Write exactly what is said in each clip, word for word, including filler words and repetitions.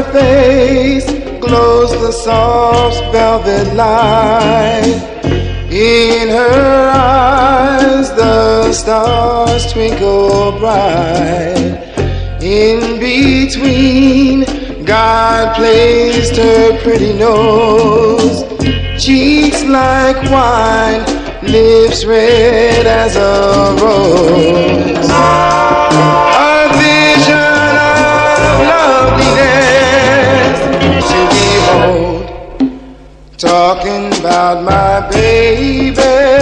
face glows the soft velvet light. In her eyes the stars twinkle bright. In between, God placed her pretty nose, cheeks like wine, lips red as a rose. A vision of loveliness to behold, talking about my baby,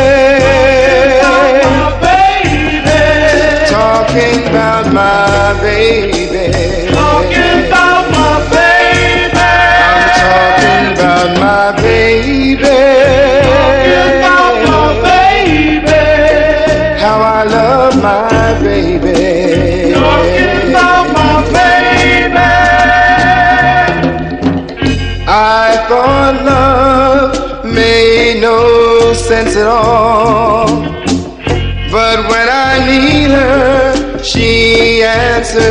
talking about my baby. My baby, talking about my baby. I thought love made no sense at all, but when I need her, she answers.